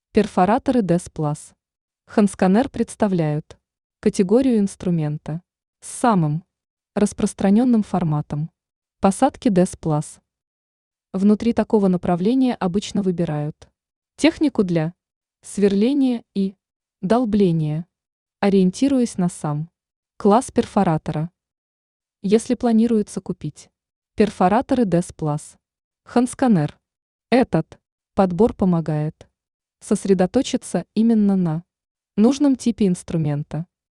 Перфораторы DES Plus. Handskанер представляют категорию инструмента с самым распространенным форматом посадки DES Plus. Внутри такого направления обычно выбирают технику для сверления и долбления, ориентируясь на сам класс перфоратора. Если планируется купить перфораторы DES Plus, Handskанер, этот подбор помогает сосредоточиться именно на нужном типе инструмента.